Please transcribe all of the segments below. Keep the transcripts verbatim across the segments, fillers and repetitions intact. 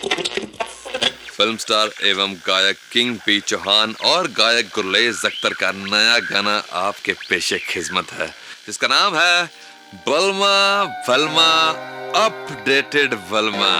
Film star एवं गायक king P Chauhan और गायक गुरलेज अख्तर का नया गाना आपके पेशे खिदमत है, जिसका नाम है बलमा बलमा अपडेटेड बलमा।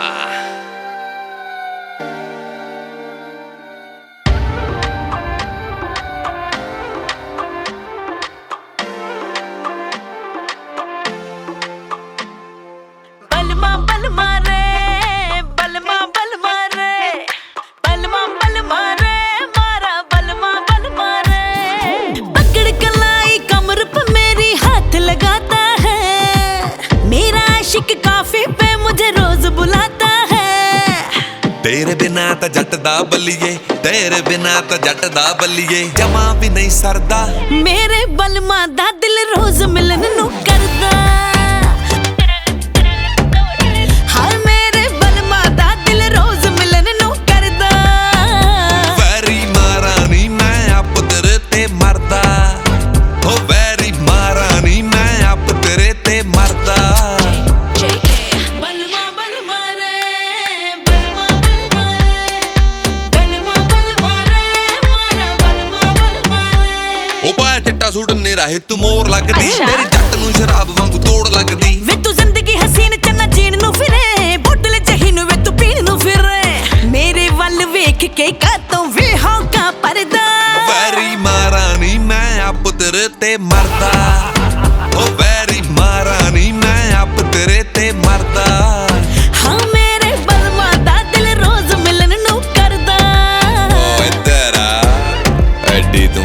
बलमा बलमा रे बलमा बलमा रे बलमा बलमा रे मारा बलमा बलमा रे। पकड़ कलाई कमर पे मेरी हाथ लगाता है, मेरा आशिक काफी पे मुझे रोज बुलाता है। तेरे बिना तो जट दा बल्लिए, तेरे बिना तो जट दा बल्लिए, जमा भी नहीं सरदा। मेरे बलमा दा दिल रोज मिलन नू करदा। चिट्टा सूट नेरा है तू मोर लगदी, मेरी जट नू शराब वांगू तोड़ लगदी। वे तू जिंदगी हसीन चन्ना जीण नू फिरे, बोतल चाही नू वे तू पीण नू फिरे। मेरे वल वेख के कातों वे हौका परदा। वैरी मारा नी मैं आप तेरे ते मरदा, ओ वैरी मारा नी मैं आप तेरे ते मरदा। हाँ मेरे बलमा दा दिल रोज मिलन नू करदा। ओए तेरा एडी तू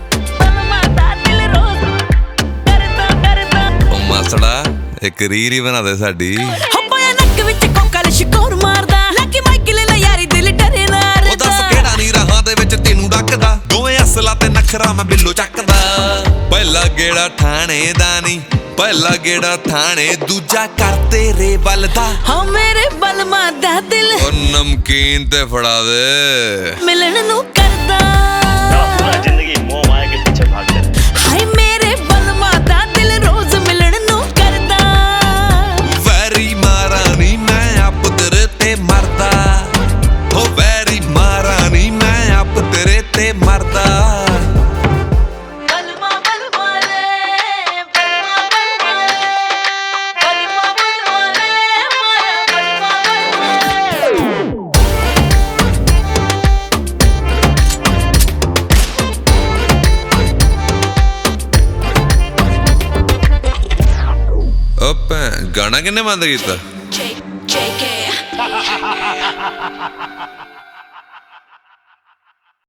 एक रीरी बना दे साडी। हप्पाया नक विच कोकल शिकोर मारदा, लाकी माइकल ला यारी दिल डरे नार। ओ दस केड़ा नी राहां दे विच तेनू डकदा, दोवें असला ते नखरा मैं बिल्लो चकदा। पहला गेड़ा थाने दा नी, पहला गेड़ा थाने, दूजा कर तेरे वल दा। हाँ मेरे बलमा दा दिल ओ नमकीन ते फड़ा दे मिलन नू करदा। पूरा जिंदगी मोह माया के पीछे भागते रहे। हाय मेरे बलमा दा दिल रोज मिलन नू करदा। वैरी मारा नी मैं आप तेरे ते मरदा, ओ वैरी मारा नी मैं आप तेरे ते मरदा। बलमा बलमा रे बलमा बलमा रे बलमा बलमा रे मारा बलमा ओ भैन गाना किन्ने बंद कीता? J J K